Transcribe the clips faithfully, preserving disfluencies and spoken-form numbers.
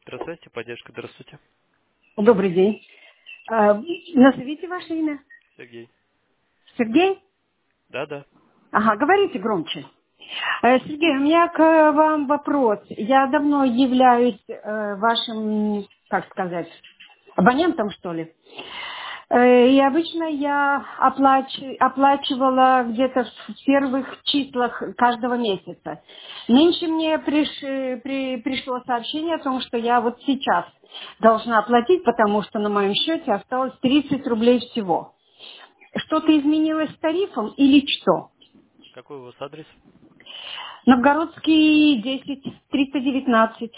Здравствуйте, поддержка, здравствуйте. Добрый день. А, назовите ваше имя. Сергей. Сергей? Да, да. Ага, говорите громче. Э, Сергей, у меня к вам вопрос. Я давно являюсь э, вашим, как сказать, абонентом, что ли. Э, И обычно я оплач- оплачивала где-то в первых числах каждого месяца. Нынче мне приш- при- пришло сообщение о том, что я вот сейчас должна оплатить, потому что на моем счете осталось тридцать рублей всего. Что-то изменилось с тарифом или что? Какой у вас адрес? Новгородский десять, триста девятнадцать.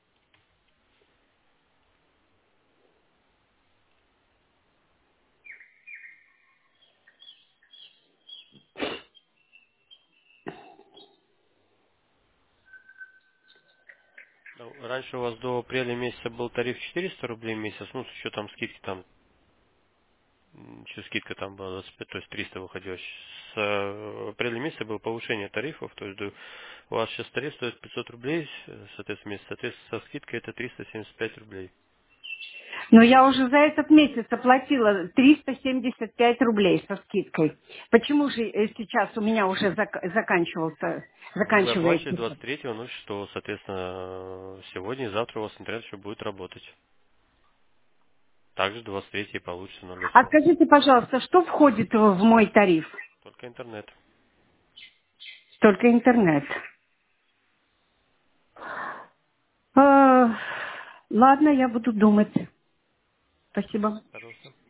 Ну, раньше у вас до апреля месяца был тариф четыреста рублей в месяц, ну, с учетом скидки там, м, еще скидка там была двадцать пять, то есть триста выходило. С э, апреля месяца было повышение тарифов, то есть до- у вас сейчас тариф стоит пятьсот рублей, э, соответственно, месяц, соответственно, со скидкой это триста семьдесят пять рублей. Но я уже за этот месяц оплатила триста семьдесят пять рублей со скидкой. Почему же э, сейчас у меня уже зак- заканчивался, Вы оплачиваете заканчивается? двадцать третьего, ну что, соответственно, э, сегодня и завтра у вас интернет еще будет работать. Также двадцать третьего получится ноль А восемь. скажите, пожалуйста, что входит в мой тариф? Только интернет. Только интернет. А, ладно, я буду думать. Спасибо. Пожалуйста.